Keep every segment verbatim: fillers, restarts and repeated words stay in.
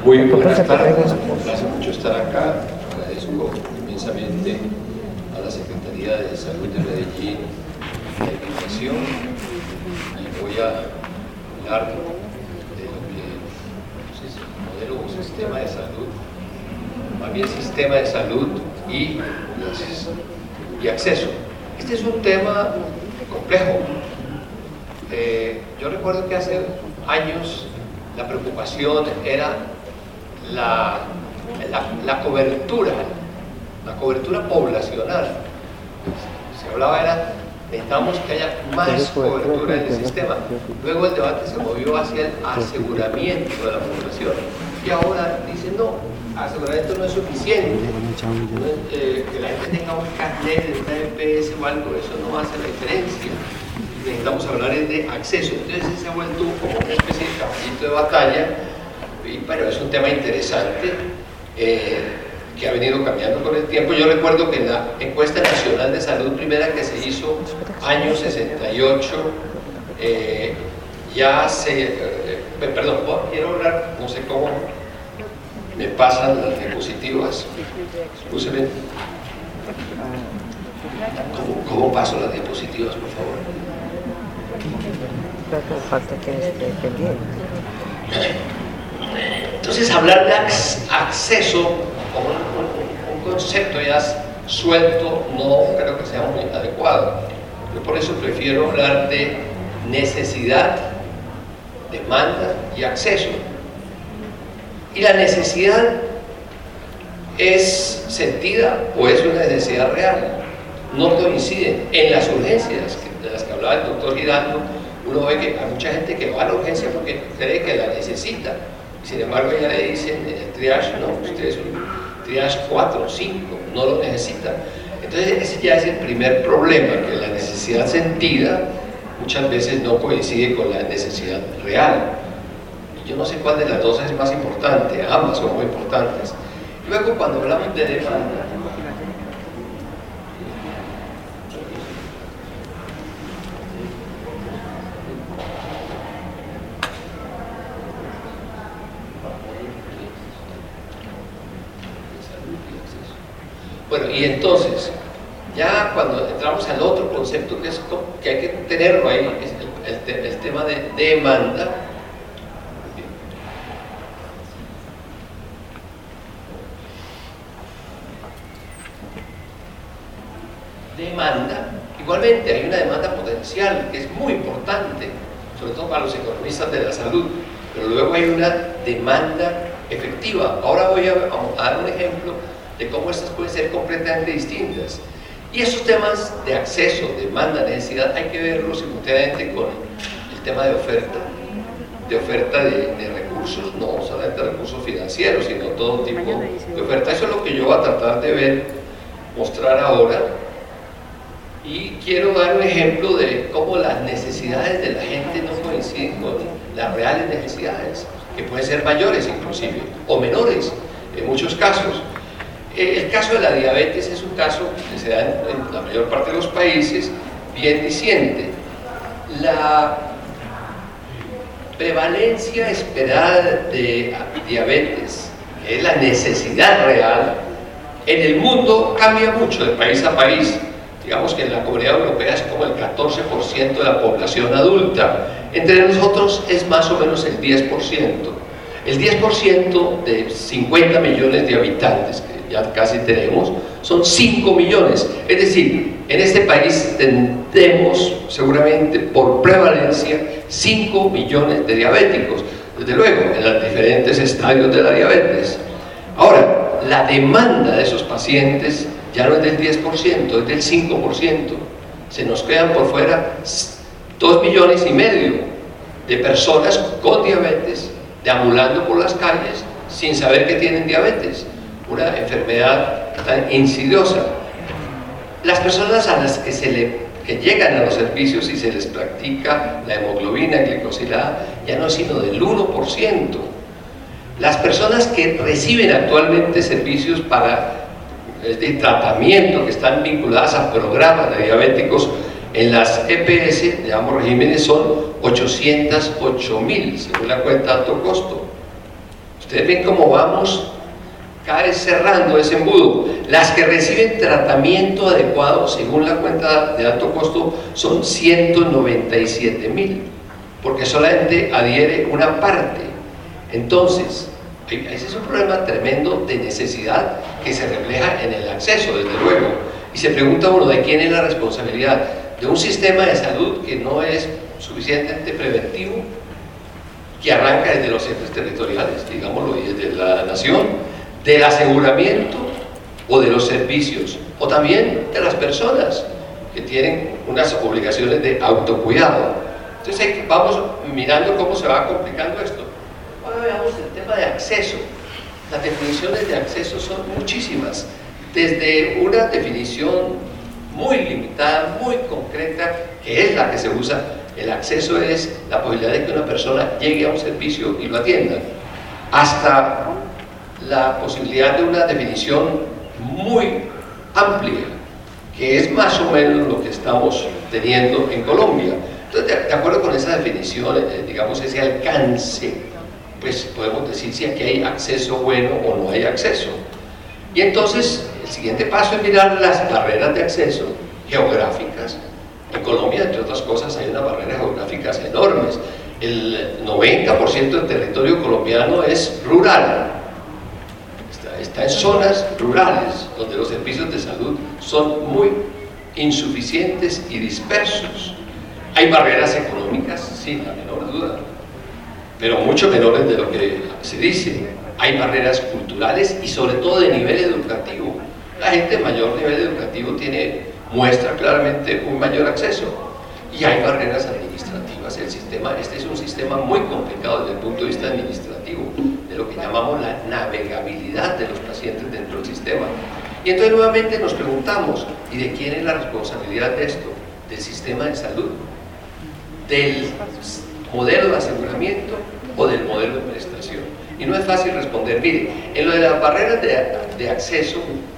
Muy buenas tardes, me complace mucho estar acá. Agradezco inmensamente a la Secretaría de Salud de Medellín la invitación y voy a hablar de lo que es el modelo o sistema de salud, más bien sistema de salud y, y acceso. Este es un tema complejo. Eh, yo recuerdo que hace años la preocupación era la, la, la cobertura, la cobertura poblacional. Se hablaba era, necesitamos que haya más cobertura en el sistema. Luego el debate se movió hacia el aseguramiento de la población. Y ahora dicen, no, aseguramiento no es suficiente. Eh, que la gente tenga un carnet de una E P S o algo, eso no hace la diferencia. Necesitamos hablar de acceso. Entonces se ha vuelto como una especie de caballito de batalla, y, pero es un tema interesante eh, que ha venido cambiando con el tiempo. Yo recuerdo que en la encuesta nacional de salud primera que se hizo año sesenta y ocho, eh, ya se, eh, perdón, quiero hablar, no sé cómo me pasan las diapositivas, escúcheme. ¿Cómo, ¿Cómo paso las diapositivas, por favor? Falta que esté pendiente. Entonces, hablar de acceso como un, un concepto ya suelto no creo que sea muy adecuado. Yo por eso prefiero hablar de necesidad, demanda y acceso. Y la necesidad es sentida o es una necesidad real. No coinciden en las urgencias de las que hablaba el doctor Giraldo. Uno ve que hay mucha gente que va a la urgencia porque cree que la necesita. Sin embargo, ya le dicen en el triage, no, usted es un triage cuatro o cinco, no lo necesita. Entonces, ese ya es el primer problema, que la necesidad sentida muchas veces no coincide con la necesidad real. Yo no sé cuál de las dos es más importante, ambas son muy importantes. Luego, cuando hablamos de demanda, bueno, y entonces, ya cuando entramos al otro concepto que, es, que hay que tenerlo ahí, es el, el, el tema de demanda. Demanda, igualmente hay una demanda potencial que es muy importante, sobre todo para los economistas de la salud, pero luego hay una demanda efectiva. Ahora voy a, a dar un ejemplo de cómo estas pueden ser completamente distintas. Y esos temas de acceso, demanda, necesidad, hay que verlos simultáneamente con el tema de oferta, de oferta de, de recursos, no solamente recursos financieros, sino todo tipo de oferta. Eso es lo que yo voy a tratar de ver, mostrar ahora. Y quiero dar un ejemplo de cómo las necesidades de la gente no coinciden con las reales necesidades, que pueden ser mayores inclusive, o menores en muchos casos. El caso de la diabetes es un caso que se da en, en la mayor parte de los países, bien diciente. La prevalencia esperada de diabetes, que es la necesidad real, en el mundo cambia mucho de país a país. Digamos que en la Comunidad Europea es como el catorce por ciento de la población adulta. Entre nosotros es más o menos el diez por ciento. El diez por ciento de cincuenta millones de habitantes, que ya casi tenemos, son cinco millones. Es decir, en este país tendremos seguramente por prevalencia cinco millones de diabéticos, desde luego, en los diferentes estadios de la diabetes. Ahora, la demanda de esos pacientes ya no es del diez por ciento, es del cinco por ciento. Se nos quedan por fuera dos millones y medio de personas con diabetes deambulando por las calles sin saber que tienen diabetes, una enfermedad tan insidiosa. Las personas a las que, se le, que llegan a los servicios y se les practica la hemoglobina glicosilada ya no es sino del uno por ciento. Las personas que reciben actualmente servicios para de tratamiento que están vinculadas a programas de diabéticos en las E P S de ambos regímenes son ochocientos ocho mil, según la cuenta alto costo. Ustedes ven cómo vamos cada vez cerrando ese embudo. Las que reciben tratamiento adecuado según la cuenta de alto costo son ciento noventa y siete mil, porque solamente adhiere una parte. Entonces, ese es un problema tremendo de necesidad que se refleja en el acceso, desde luego. Y se pregunta uno, ¿de quién es la responsabilidad? ¿De un sistema de salud que no es suficientemente preventivo, que arranca desde los entes territoriales, digámoslo, y desde la nación, del aseguramiento o de los servicios, o también de las personas que tienen unas obligaciones de autocuidado? Entonces vamos mirando cómo se va complicando esto. Ahora veamos el tema de acceso. Las definiciones de acceso son muchísimas, desde una definición muy limitada, muy concreta, que es la que se usa. El acceso es la posibilidad de que una persona llegue a un servicio y lo atiendan, hasta la posibilidad de una definición muy amplia, que es más o menos lo que estamos teniendo en Colombia. Entonces, de, de acuerdo con esa definición, eh, digamos, ese alcance, pues podemos decir si aquí hay acceso bueno o no hay acceso. Y entonces, el siguiente paso es mirar las barreras de acceso geográficas. En Colombia, entre otras cosas, hay unas barreras geográficas enormes. El noventa por ciento del territorio colombiano es rural. Está, está en zonas rurales, donde los servicios de salud son muy insuficientes y dispersos. Hay barreras económicas, sin la menor duda, pero mucho menores de lo que se dice. Hay barreras culturales y sobre todo de nivel educativo. La gente de mayor nivel educativo tiene, muestra claramente un mayor acceso. Y hay barreras administrativas. El sistema, este es un sistema muy complicado desde el punto de vista administrativo, de lo que llamamos la navegabilidad de los pacientes dentro del sistema. Y entonces nuevamente nos preguntamos, ¿y de quién es la responsabilidad de esto? ¿Del sistema de salud? ¿Del modelo de aseguramiento o del modelo de prestación? Y no es fácil responder. Mire, en lo de las barreras de, de acceso,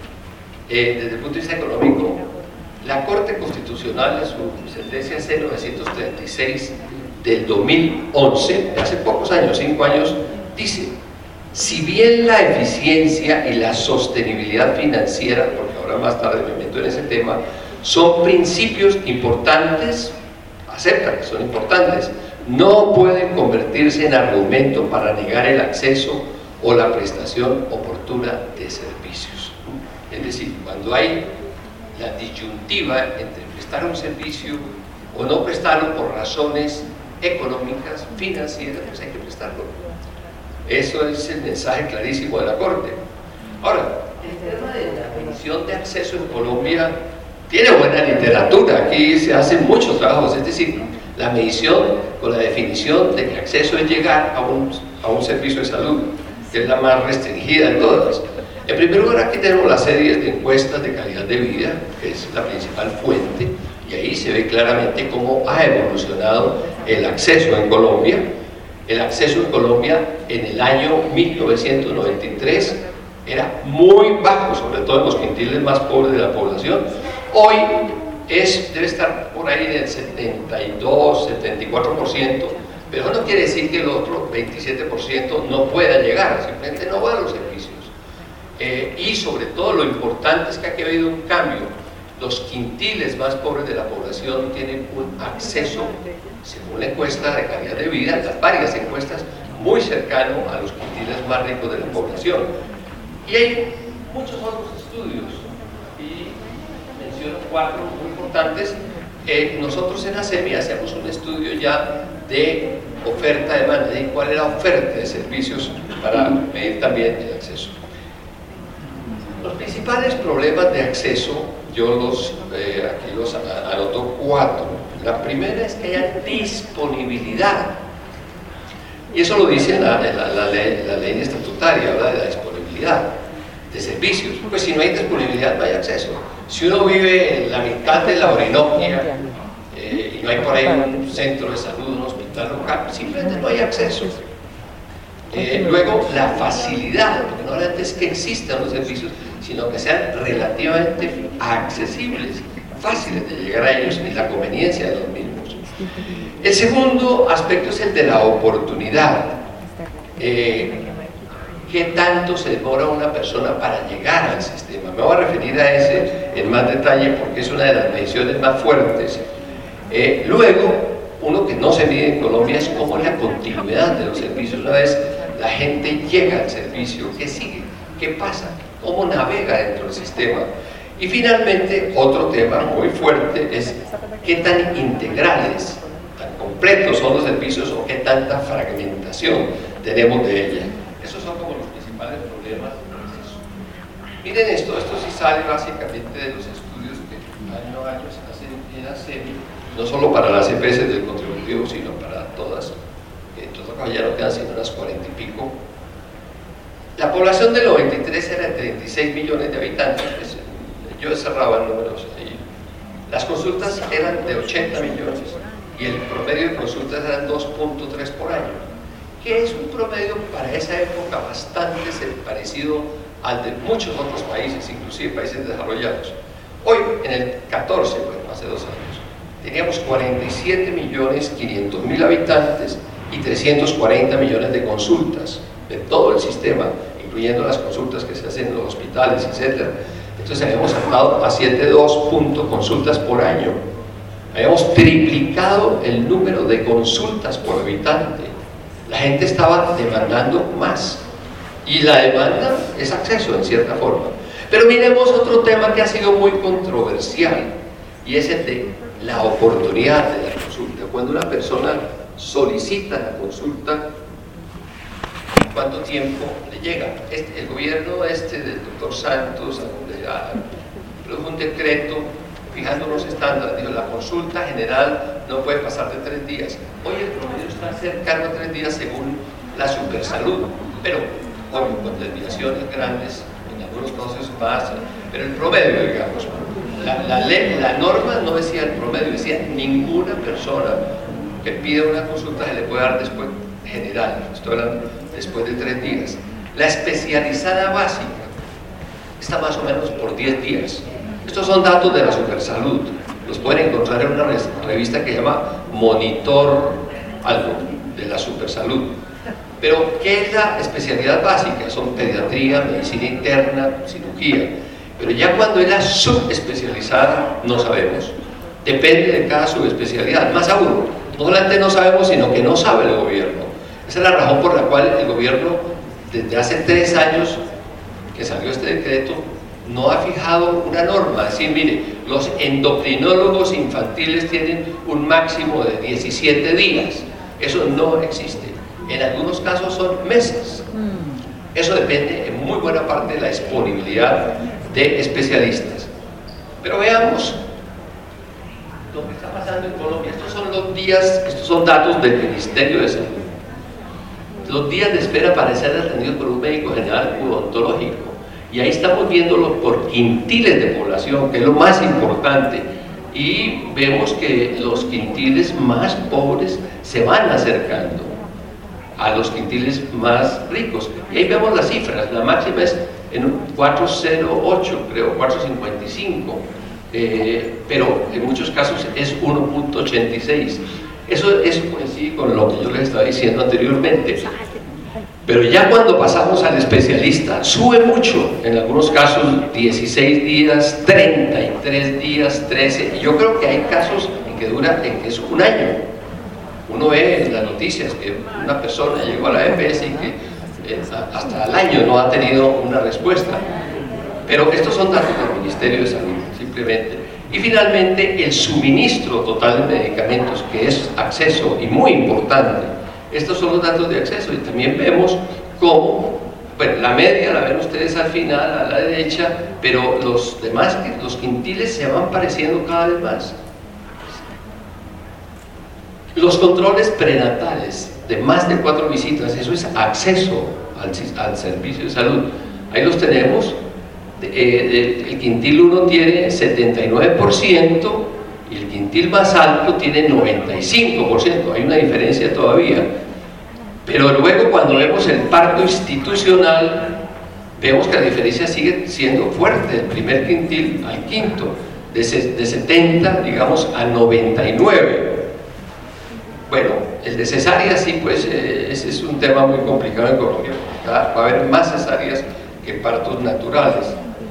eh, desde el punto de vista económico, la Corte Constitucional, en su sentencia C novecientos treinta y seis del dos mil once, de hace pocos años, cinco años, dice: si bien la eficiencia y la sostenibilidad financiera, porque ahora más tarde me meto en ese tema, son principios importantes, aceptan que son importantes, no pueden convertirse en argumento para negar el acceso o la prestación oportuna de servicios. Es decir, cuando hay la disyuntiva entre prestar un servicio o no prestarlo por razones económicas, financieras, pues hay que prestarlo. Eso es el mensaje clarísimo de la Corte. Ahora, el tema de la medición de acceso en Colombia tiene buena literatura. Aquí se hacen muchos trabajos, es decir, la medición con la definición de que acceso es llegar a un, a un servicio de salud, que es la más restringida de todas. En primer lugar, aquí tenemos las series de encuestas de calidad de vida, que es la principal fuente, y ahí se ve claramente cómo ha evolucionado el acceso en Colombia. El acceso en Colombia en el año mil novecientos noventa y tres era muy bajo, sobre todo en los quintiles más pobres de la población. Hoy es, debe estar por ahí del setenta y dos, setenta y cuatro por ciento, pero eso no quiere decir que el otro veintisiete por ciento no pueda llegar, simplemente no va a los servicios. Eh, y sobre todo lo importante es que aquí ha habido un cambio. Los quintiles más pobres de la población tienen un acceso, según la encuesta de calidad de vida, las varias encuestas, muy cercano a los quintiles más ricos de la población. Y hay muchos otros estudios, y menciono cuatro muy importantes. Eh, nosotros en ASEMI hacemos un estudio ya de oferta-demanda, de cuál es la oferta de servicios para medir también el acceso. Los principales problemas de acceso, yo los, eh, aquí los anoto cuatro. La primera es que haya disponibilidad, y eso lo dice la, la, la, ley, la ley estatutaria, habla de la disponibilidad de servicios. Pues si no hay disponibilidad no hay acceso. Si uno vive en la mitad de la Orinoquia eh, y no hay por ahí un centro de salud, un hospital local, simplemente no hay acceso. Eh, luego, la facilidad, porque no solamente es que existan los servicios, sino que sean relativamente accesibles, fáciles de llegar a ellos y la conveniencia de los mismos. El segundo aspecto es el de la oportunidad. Eh, ¿qué tanto se demora una persona para llegar al sistema? Me voy a referir a ese en más detalle porque es una de las mediciones más fuertes. Eh, luego, uno que no se mide en Colombia es cómo es la continuidad de los servicios. Una vez la gente llega al servicio, ¿qué sigue? ¿Qué pasa? ¿Cómo navega dentro del sistema? Y finalmente, otro tema muy fuerte es qué tan integrales, tan completos son los servicios o qué tanta fragmentación tenemos de ella. Esos son como los principales problemas. Miren esto, esto sí sale básicamente de los estudios que año a año se hacen en la SEMI, no solo para las E P S del contributivo, sino para todas. Entonces ya no quedan sino unas cuarenta y pico. La población del noventa y tres era de treinta y seis millones de habitantes. Pues, yo cerraba números ahí. Las consultas eran de ochenta millones y el promedio de consultas eran dos punto tres por año, que es un promedio para esa época bastante parecido al de muchos otros países, inclusive países desarrollados. Hoy, en el catorce, bueno, hace dos años, teníamos cuarenta y siete millones quinientos mil habitantes y trescientos cuarenta millones de consultas de todo el sistema, incluyendo las consultas que se hacen en los hospitales, etcétera. Entonces habíamos saltado a siete punto dos puntos consultas por año. Habíamos triplicado el número de consultas por habitante. La gente estaba demandando más. Y la demanda es acceso, en cierta forma. Pero miremos otro tema que ha sido muy controversial, y es el de la oportunidad de la consulta. Cuando una persona solicita la consulta, ¿en cuánto tiempo le llega? Este, el gobierno este del doctor Santos produjo un decreto fijando unos estándares. Dijo, la consulta general no puede pasar de tres días. Hoy el promedio está cercano a tres días según la Supersalud, pero obvio, con desviaciones grandes, en algunos casos más, pero el promedio, digamos, la, la, ley, la norma no decía el promedio, decía ninguna persona que pida una consulta se le puede dar después general, estoy hablando después de tres días. La especializada básica está más o menos por diez días. Estos son datos de la Supersalud, los pueden encontrar en una revista que se llama Monitor algo de la Supersalud. Pero, ¿qué es la especialidad básica? Son pediatría, medicina interna, cirugía. Pero ya cuando es la subespecializada, no sabemos. Depende de cada subespecialidad. Más aún, no solamente no sabemos, sino que no sabe el gobierno. Esa es la razón por la cual el gobierno, desde hace tres años que salió este decreto, no ha fijado una norma. Es decir, mire, los endocrinólogos infantiles tienen un máximo de diecisiete días. Eso no existe. En algunos casos son meses. Eso depende en muy buena parte de la disponibilidad de especialistas. Pero veamos lo que está pasando en Colombia. Estos son los días, estos son datos del Ministerio de Salud. Los días de espera para ser atendidos por un médico general u odontológico. Y ahí estamos viéndolo por quintiles de población, que es lo más importante. Y vemos que los quintiles más pobres se van acercando a los quintiles más ricos. Y ahí vemos las cifras. La máxima es en cuatrocientos ocho, creo, cuatrocientos cincuenta y cinco, eh, pero en muchos casos es uno punto ochenta y seis. Eso es coincide con lo que yo les estaba diciendo anteriormente. Pero ya cuando pasamos al especialista, sube mucho, en algunos casos dieciséis días, treinta y tres días, trece, y yo creo que hay casos en que dura, en que es un año. Uno ve en las noticias que una persona llegó a la E P S y que eh, hasta el año no ha tenido una respuesta. Pero estos son datos del Ministerio de Salud, simplemente. Y finalmente, el suministro total de medicamentos, que es acceso y muy importante. Estos son los datos de acceso y también vemos cómo, bueno, la media la ven ustedes al final, a la derecha, pero los demás, los quintiles se van pareciendo cada vez más. Los controles prenatales de más de cuatro visitas, eso es acceso al, al servicio de salud. Ahí los tenemos. Eh, el quintil uno tiene setenta y nueve por ciento y el quintil más alto tiene noventa y cinco por ciento. Hay una diferencia todavía. Pero luego, cuando vemos el parto institucional, vemos que la diferencia sigue siendo fuerte, del primer quintil al quinto, de, de setenta, digamos, a noventa y nueve. Bueno, el de cesárea sí, pues eh, ese es un tema muy complicado en Colombia. Va a haber más cesáreas que partos naturales.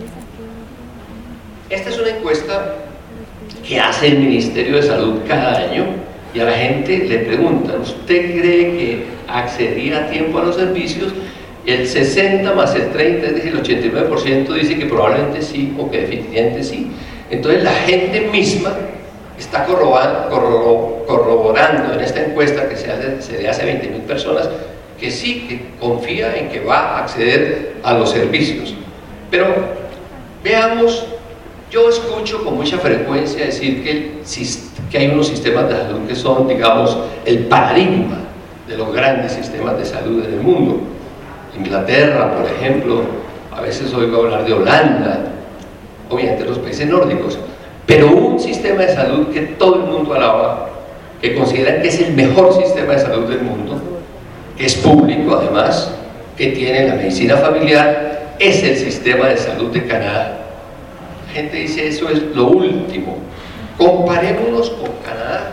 Esta es una encuesta que hace el Ministerio de Salud cada año y a la gente le preguntan, ¿usted cree que accedería a tiempo a los servicios? El sesenta más el treinta, es decir, el ochenta y nueve por ciento dice que probablemente sí o que definitivamente sí. Entonces la gente misma está corroborando, corroborando en esta encuesta que se, hace, se le hace a veinte mil personas que sí, que confía en que va a acceder a los servicios. Pero veamos, yo escucho con mucha frecuencia decir que, el, que hay unos sistemas de salud que son, digamos, el paradigma de los grandes sistemas de salud en el mundo. Inglaterra, por ejemplo, a veces oigo hablar de Holanda, obviamente los países nórdicos, pero un sistema de salud que todo el mundo alaba, que consideran que es el mejor sistema de salud del mundo, que es público además, que tiene la medicina familiar, es el sistema de salud de Canadá. La gente dice eso es lo último. Comparémonos con Canadá.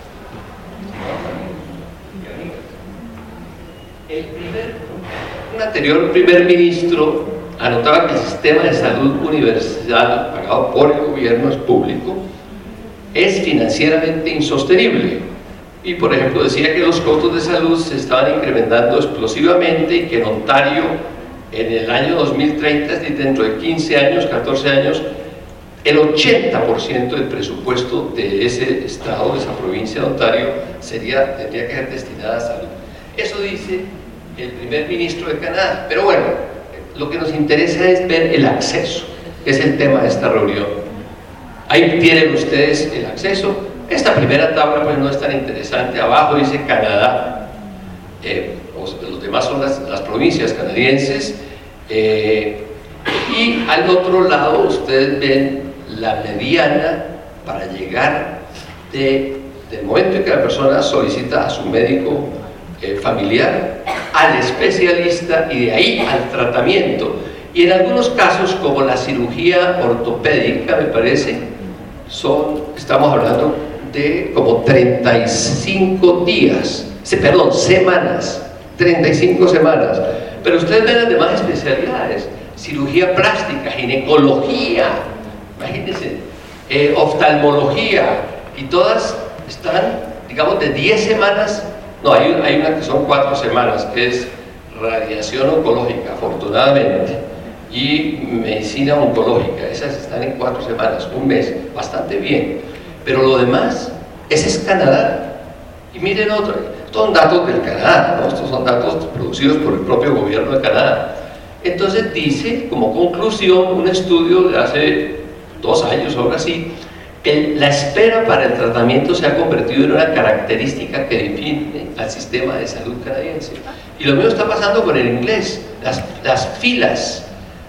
El primer, un anterior primer ministro anotaba que el sistema de salud universal pagado por el gobierno, es público, es financieramente insostenible. Y por ejemplo decía que los costos de salud se estaban incrementando explosivamente y que en Ontario en el año dos mil treinta, es decir, dentro de quince años, catorce años, el ochenta por ciento del presupuesto de ese estado, de esa provincia de Ontario, sería, tendría que ser destinada a salud. Eso dice el primer ministro de Canadá. Pero bueno, lo que nos interesa es ver el acceso, que es el tema de esta reunión. Ahí tienen ustedes el acceso. Esta primera tabla pues no es tan interesante. Abajo dice Canadá, eh, los demás son las, las provincias canadienses, eh, y al otro lado ustedes ven la mediana para llegar de, del momento en que la persona solicita a su médico eh, familiar, al especialista y de ahí al tratamiento. Y en algunos casos, como la cirugía ortopédica, me parece, son, estamos hablando de como treinta y cinco días, perdón, semanas, treinta y cinco semanas. Pero ustedes ven las demás especialidades: cirugía plástica, ginecología, imagínense, eh, oftalmología, y todas están, digamos, de diez semanas. No, hay, hay una que son cuatro semanas, que es radiación oncológica, afortunadamente, y medicina oncológica. Esas están en cuatro semanas, un mes, bastante bien. Pero lo demás, ese es Canadá. Y miren otro, estos son datos del Canadá, ¿no? Estos son datos producidos por el propio gobierno de Canadá. Entonces dice, como conclusión, un estudio de hace dos años o algo así, que la espera para el tratamiento se ha convertido en una característica que define al sistema de salud canadiense. Y lo mismo está pasando con el inglés. Las, las filas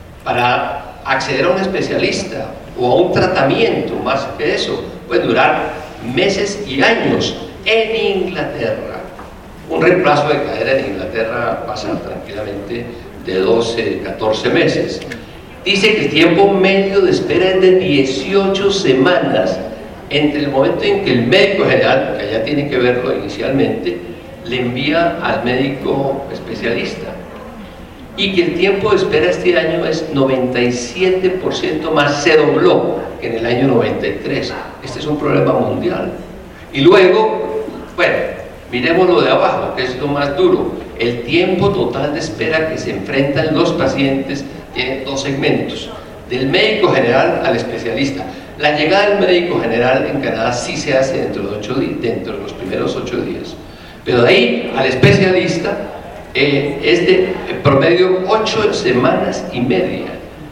para acceder a un especialista o a un tratamiento, más que eso, pueden durar meses y años. En Inglaterra, un reemplazo de cadera en Inglaterra pasa tranquilamente de doce, catorce meses. Dice que el tiempo medio de espera es de dieciocho semanas entre el momento en que el médico general, que allá tiene que verlo inicialmente, le envía al médico especialista, y que el tiempo de espera este año es noventa y siete por ciento más, se dobló que en el año noventa y tres. Este es un problema mundial. Y luego, bueno, miremos lo de abajo, que es lo más duro. El tiempo total de espera que se enfrentan los pacientes tiene dos segmentos: del médico general al especialista. La llegada del médico general en Canadá sí se hace dentro de, ocho días, dentro de los primeros ocho días, pero de ahí al especialista eh, es de promedio ocho semanas y media,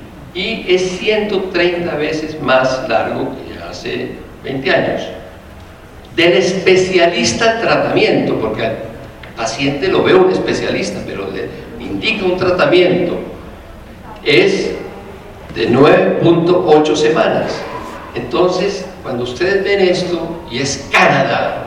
y es ciento treinta veces más largo que ya hace veinte años. Del especialista al tratamiento, porque al paciente lo ve un especialista, pero le indica un tratamiento, es de nueve punto ocho semanas. Entonces, cuando ustedes ven esto, y es Canadá,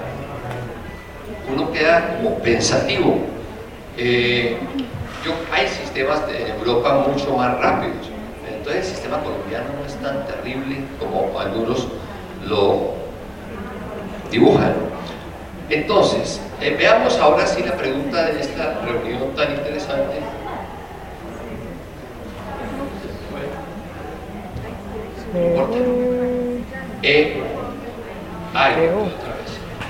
uno queda como pensativo. Eh, yo, hay sistemas de Europa mucho más rápidos, entonces el sistema colombiano no es tan terrible como algunos lo dibujan. Entonces, eh, veamos ahora sí la pregunta de esta reunión tan interesante: No importa. E, ay, otra vez.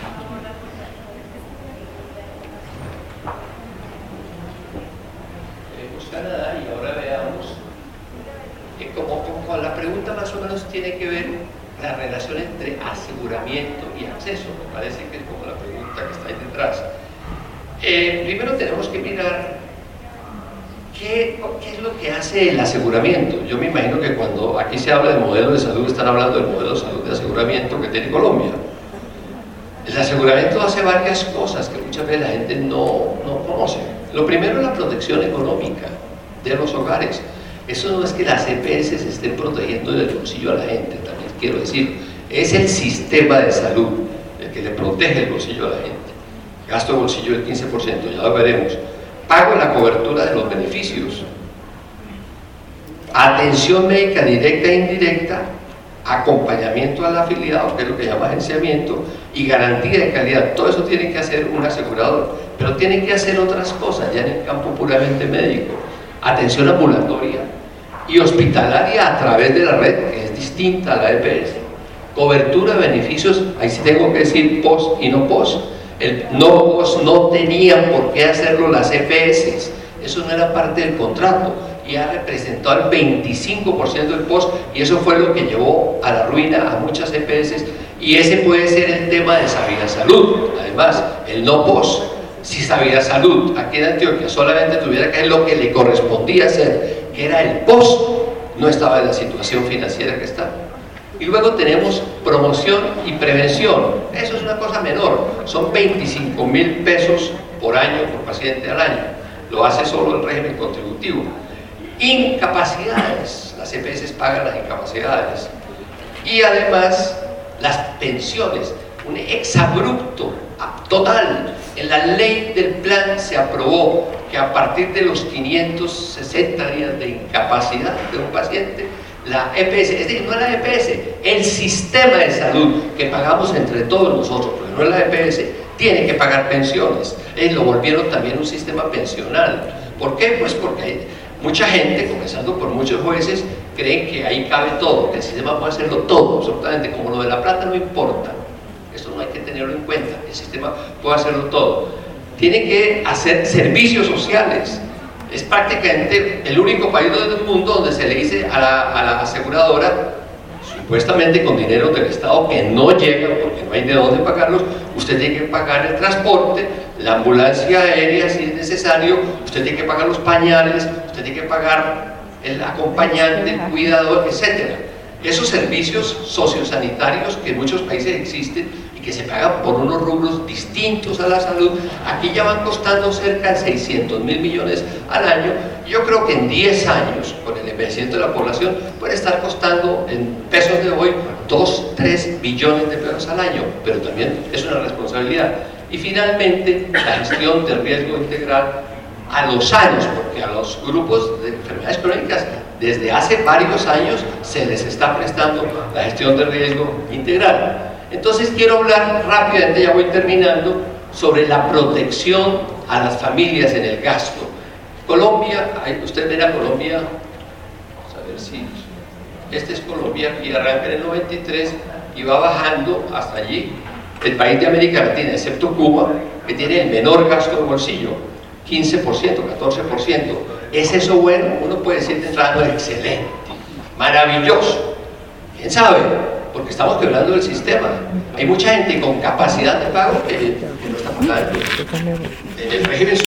Queremos Canadá y ahora veamos que como, como la pregunta más o menos tiene que ver la relación entre aseguramiento y acceso. Me parece que es como la pregunta que está ahí detrás. Eh, primero tenemos que mirar qué, qué es lo que hace el aseguramiento. Yo me imagino que cuando aquí se habla de modelo de salud, están hablando del modelo de salud de aseguramiento que tiene Colombia. El aseguramiento hace varias cosas que muchas veces la gente no, no conoce. Lo primero es la protección económica de los hogares. Eso no es que las E P S se estén protegiendo del bolsillo a la gente, también quiero decir, es el sistema de salud el que le protege el bolsillo a la gente. Gasto de bolsillo del quince por ciento, ya lo veremos. Pago en la cobertura de los beneficios. Atención médica directa e indirecta, acompañamiento al afiliado, que es lo que llama agenciamiento, y garantía de calidad. Todo eso tiene que hacer un asegurador, pero tiene que hacer otras cosas ya en el campo puramente médico. Atención ambulatoria y hospitalaria a través de la red, que es distinta a la E P S. Cobertura de beneficios, ahí sí tengo que decir post y no post. El no post no tenían por qué hacerlo las E P S, eso no era parte del contrato y ha representado el veinticinco por ciento del post, y eso fue lo que llevó a la ruina a muchas E P S, y ese puede ser el tema de Sabina Salud. Además, el no post, si Sabina Salud aquí en Antioquia solamente tuviera que hacer lo que le correspondía hacer, que era el post, no estaba en la situación financiera que está. Y luego tenemos promoción y prevención. Eso es una cosa menor, son veinticinco mil pesos por año, por paciente al año. Lo hace solo el régimen contributivo. Incapacidades, las E P S pagan las incapacidades. Y además las pensiones, un exabrupto total. En la ley del plan se aprobó que a partir de los quinientos sesenta días de incapacidad de un paciente, la E P S, es decir, no la E P S, el sistema de salud que pagamos entre todos nosotros, porque no es la E P S, tiene que pagar pensiones. Y lo volvieron también un sistema pensional. ¿Por qué? Pues porque mucha gente, comenzando por muchos jueces, creen que ahí cabe todo, que el sistema puede hacerlo todo, absolutamente, como lo de la plata no importa. Eso no hay que tenerlo en cuenta, el sistema puede hacerlo todo. Tiene que hacer servicios sociales. Es prácticamente el único país del mundo donde se le dice a la, a la aseguradora, supuestamente con dinero del Estado que no llega porque no hay de dónde pagarlos, usted tiene que pagar el transporte, la ambulancia aérea si es necesario, usted tiene que pagar los pañales, usted tiene que pagar el acompañante, el cuidador, etcétera. Esos servicios sociosanitarios que en muchos países existen y que se pagan por unos rubros distintos a la salud, aquí ya van costando cerca de seiscientos mil millones al año. Yo creo que en diez años, con el envejecimiento de la población, puede estar costando en pesos de hoy dos, tres billones de pesos al año, pero también es una responsabilidad. Y finalmente, la gestión de riesgo integral a los años, porque a los grupos de enfermedades crónicas desde hace varios años se les está prestando la gestión de riesgo integral. Entonces quiero hablar rápidamente, ya voy terminando, sobre la protección a las familias en el gasto. Colombia, usted verá Colombia, vamos a ver si, este es Colombia, y arranca en el noventa y tres y va bajando hasta allí, el país de América Latina, excepto Cuba, que tiene el menor gasto de bolsillo, quince por ciento, catorce por ciento. ¿Es eso bueno? Uno puede decir de entrada, excelente, maravilloso. ¿Quién sabe? Porque estamos quebrando el sistema. Hay mucha gente con capacidad de pago que, que no está pagando. En el régimen